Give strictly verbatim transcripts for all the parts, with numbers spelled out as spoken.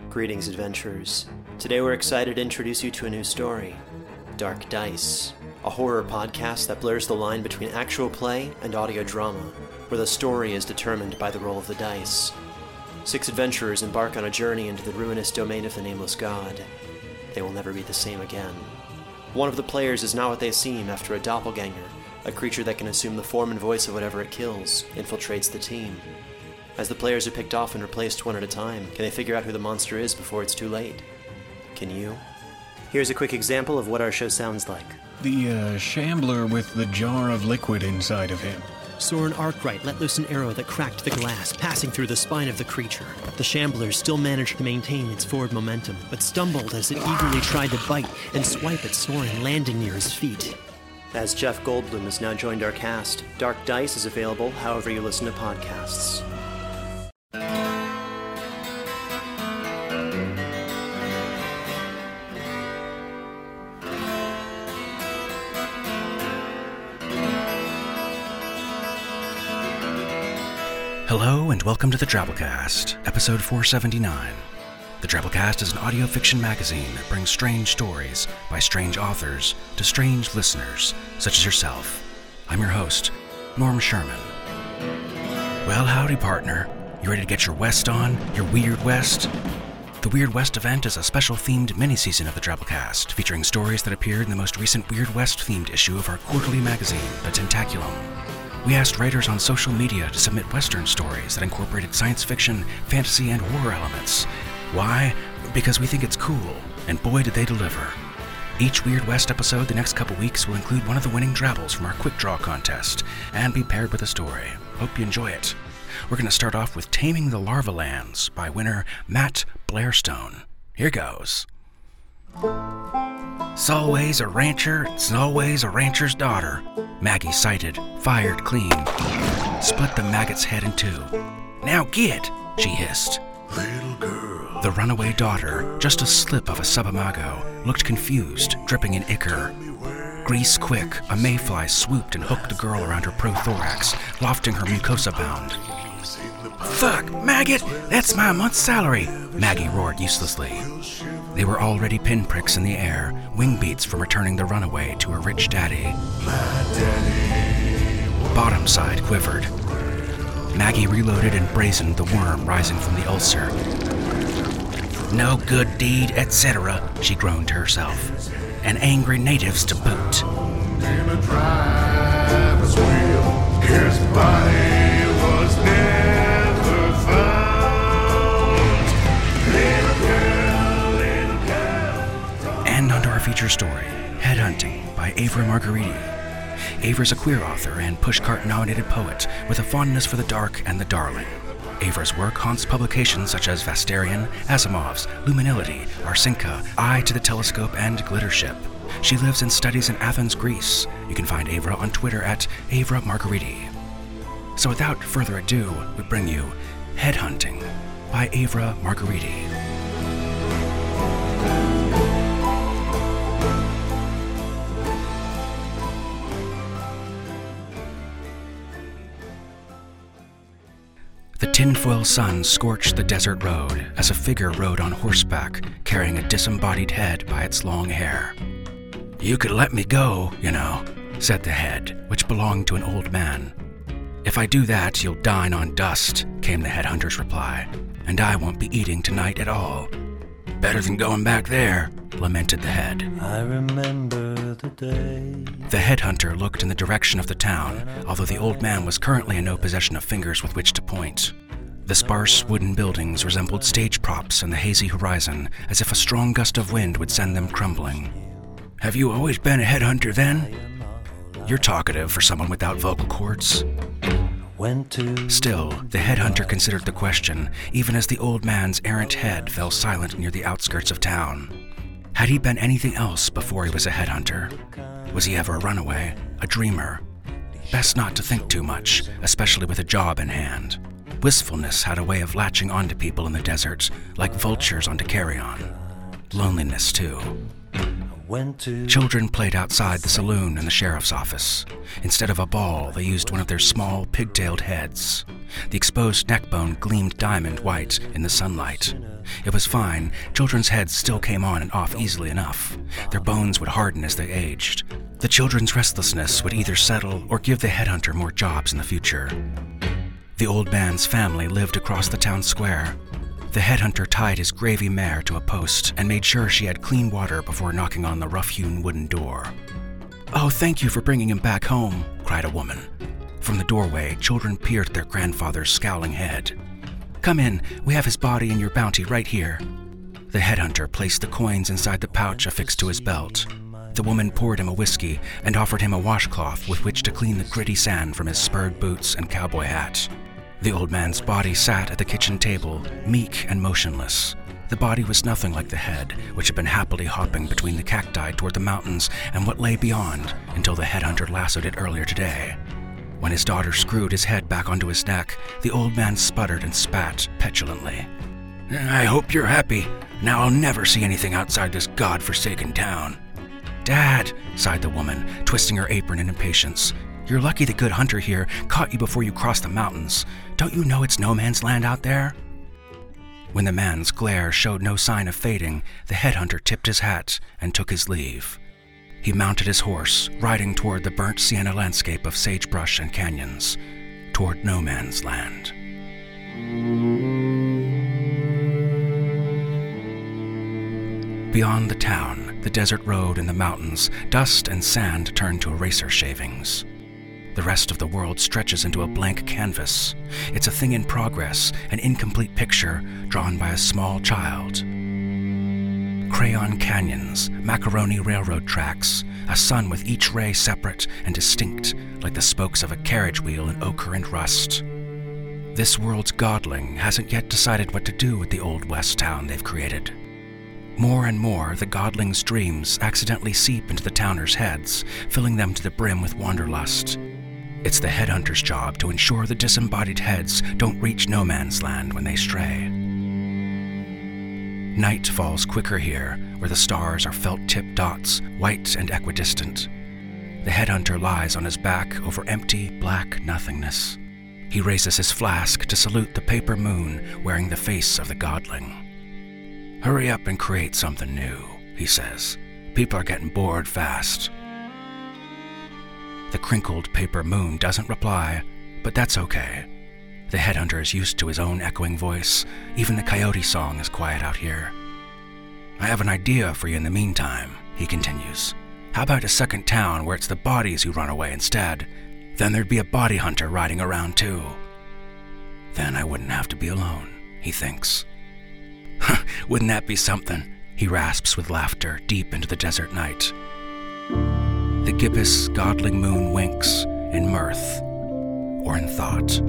Greetings, adventurers. Today we're excited to introduce you to a new story, Dark Dice, a horror podcast that blurs the line between actual play and audio drama, where the story is determined by the roll of the dice. Six adventurers embark on a journey into the ruinous domain of the Nameless God. They will never be the same again. One of the players is not what they seem after a doppelganger, a creature that can assume the form and voice of whatever it kills, infiltrates the team. As the players are picked off and replaced one at a time, can they figure out who the monster is before it's too late? Can you? Here's a quick example of what our show sounds like. The, uh, shambler with the jar of liquid inside of him. Soren Arkwright let loose an arrow that cracked the glass, passing through the spine of the creature. The shambler still managed to maintain its forward momentum, but stumbled as it eagerly tried to bite and swipe at Soren, landing near his feet. As Jeff Goldblum has now joined our cast, Dark Dice is available however you listen to podcasts. Hello and welcome to the Drabblecast, episode four seventy-nine. The Drabblecast is an audio fiction magazine that brings strange stories by strange authors to strange listeners, such as yourself. I'm your host, Norm Sherman. Well, howdy, partner. You ready to get your West on, your Weird West? The Weird West event is a special-themed mini-season of the Drabblecast, featuring stories that appeared in the most recent Weird West-themed issue of our quarterly magazine, The Tentaculum. We asked writers on social media to submit Western stories that incorporated science fiction, fantasy, and horror elements. Why? Because we think it's cool, and boy did they deliver. Each Weird West episode the next couple weeks will include one of the winning Drabbles from our Quick Draw contest, and be paired with a story. Hope you enjoy it. We're going to start off with Taming the Larva Lands by winner Matt Blairstone. Here goes. It's always a rancher, it's always a rancher's daughter. Maggie sighted, fired clean, split the maggot's head in two. Now get, she hissed. Little girl. The runaway daughter, just a slip of a subimago, looked confused, dripping in ichor. Grease quick, a mayfly swooped and hooked the girl around her prothorax, lofting her mucosa bound. Fuck, maggot, that's my month's salary, Maggie roared uselessly. They were already pinpricks in the air, wing beats from returning the runaway to her rich daddy. My daddy. Bottom side quivered. Maggie reloaded and brazened the worm rising from the ulcer. No good deed, et cetera, she groaned to herself. And angry natives to boot. In a driver's wheel, his body was never found. Little girl, little girl. And onto our feature story, Headhunting by Avra Margariti. Avra's a queer author and Pushcart-nominated poet with a fondness for the dark and the darling. Avra's work haunts publications such as Vasterian, Asimov's, Luminility, Arsinka, Eye to the Telescope, and Glittership. She lives and studies in Athens, Greece. You can find Avra on Twitter at Avra Margariti. So without further ado, we bring you Headhunting by Avra Margariti. The tinfoil sun scorched the desert road as a figure rode on horseback, carrying a disembodied head by its long hair. You could let me go, you know, said the head, which belonged to an old man. If I do that, you'll dine on dust, came the headhunter's reply, and I won't be eating tonight at all. Better than going back there, lamented the head. I remember the day. The headhunter looked in the direction of the town, although the old man was currently in no possession of fingers with which to point. The sparse wooden buildings resembled stage props in the hazy horizon, as if a strong gust of wind would send them crumbling. Have you always been a headhunter then? You're talkative for someone without vocal cords. Went to Still, the headhunter considered the question, even as the old man's errant head fell silent near the outskirts of town. Had he been anything else before he was a headhunter? Was he ever a runaway, a dreamer? Best not to think too much, especially with a job in hand. Wistfulness had a way of latching onto people in the desert, like vultures onto carrion. Loneliness, too. went to Children played outside the saloon and the sheriff's office. Instead of a ball, they used one of their small, pigtailed heads. The exposed neck bone gleamed diamond white in the sunlight. It was fine. Children's heads still came on and off easily enough. Their bones would harden as they aged. The children's restlessness would either settle or give the headhunter more jobs in the future. The old man's family lived across the town square. The headhunter tied his gravy mare to a post and made sure she had clean water before knocking on the rough-hewn wooden door. "Oh, thank you for bringing him back home," cried a woman. From the doorway, children peered at their grandfather's scowling head. "Come in, we have his body and your bounty right here." The headhunter placed the coins inside the pouch affixed to his belt. The woman poured him a whiskey and offered him a washcloth with which to clean the gritty sand from his spurred boots and cowboy hat. The old man's body sat at the kitchen table, meek and motionless. The body was nothing like the head, which had been happily hopping between the cacti toward the mountains and what lay beyond until the headhunter lassoed it earlier today. When his daughter screwed his head back onto his neck, the old man sputtered and spat petulantly. "I hope you're happy. Now I'll never see anything outside this god-forsaken town." "Dad," sighed the woman, twisting her apron in impatience. "You're lucky the good hunter here caught you before you crossed the mountains. Don't you know it's no man's land out there?" When the man's glare showed no sign of fading, the headhunter tipped his hat and took his leave. He mounted his horse, riding toward the burnt sienna landscape of sagebrush and canyons, toward no man's land. Beyond the town, the desert road and the mountains, dust and sand turned to eraser shavings. The rest of the world stretches into a blank canvas. It's a thing in progress, an incomplete picture drawn by a small child. Crayon canyons, macaroni railroad tracks, a sun with each ray separate and distinct, like the spokes of a carriage wheel in ochre and rust. This world's godling hasn't yet decided what to do with the old west town they've created. More and more, the godling's dreams accidentally seep into the towners' heads, filling them to the brim with wanderlust. It's the headhunter's job to ensure the disembodied heads don't reach no man's land when they stray. Night falls quicker here, where the stars are felt-tipped dots, white and equidistant. The headhunter lies on his back over empty, black nothingness. He raises his flask to salute the paper moon wearing the face of the godling. "Hurry up and create something new," he says. "People are getting bored fast." The crinkled paper moon doesn't reply, but that's okay. The headhunter is used to his own echoing voice. Even the coyote song is quiet out here. "I have an idea for you in the meantime," he continues. "How about a second town where it's the bodies who run away instead? Then there'd be a body hunter riding around too. Then I wouldn't have to be alone," he thinks. "Wouldn't that be something?" he rasps with laughter deep into the desert night. The gibbous, godling moon winks in mirth or in thought.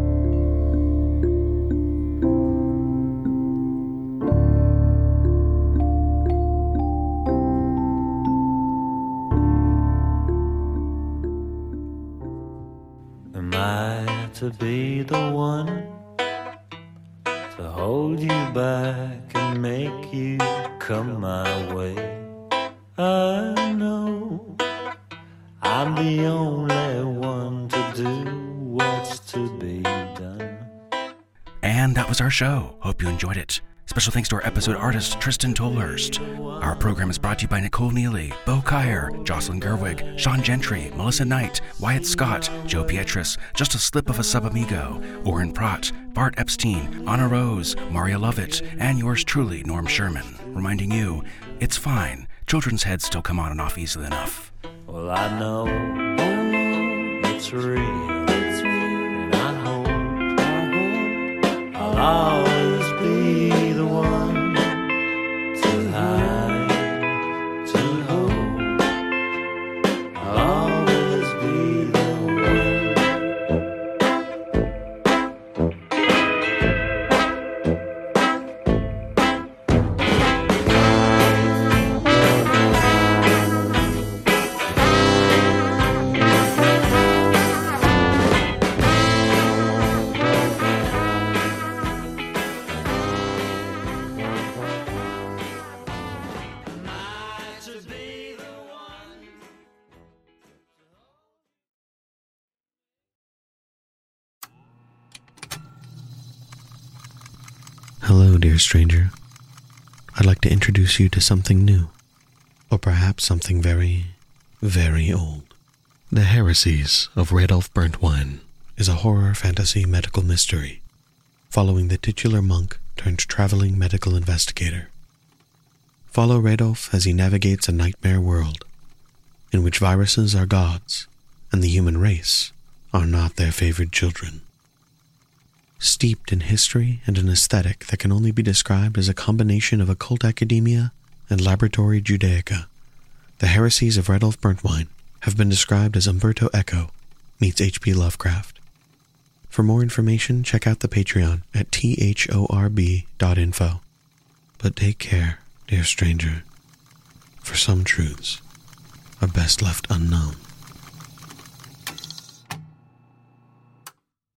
Am I to be the one to hold you back and make you come my way? I know I'm the only one to do what's to be done. And that was our show. Hope you enjoyed it. Special thanks to our episode artist, Tristan Tolhurst. Our program is brought to you by Nicole Neely, Bo Kyer, Jocelyn Gerwig, Sean Gentry, Melissa Knight, Wyatt Scott, Joe Pietris, Just a Slip of a Sub-Amigo, Oren Pratt, Bart Epstein, Anna Rose, Maria Lovett, and yours truly, Norm Sherman, reminding you, it's fine. Children's heads still come on and off easily enough. Well, I know it's real, and I hope, I hope I'll always be the one to hide, to hold. I'll always be the one. Hello, dear stranger. I'd like to introduce you to something new, or perhaps something very, very old. The Heresies of Radolf Burntwine is a horror fantasy medical mystery, following the titular monk turned traveling medical investigator. Follow Radolf as he navigates a nightmare world, in which viruses are gods, and the human race are not their favored children. Steeped in history and an aesthetic that can only be described as a combination of occult academia and laboratory Judaica, the Heresies of Radolf Burntwine have been described as Umberto Eco meets H P Lovecraft. For more information, check out the Patreon at thorb dot info. But take care, dear stranger, for some truths are best left unknown.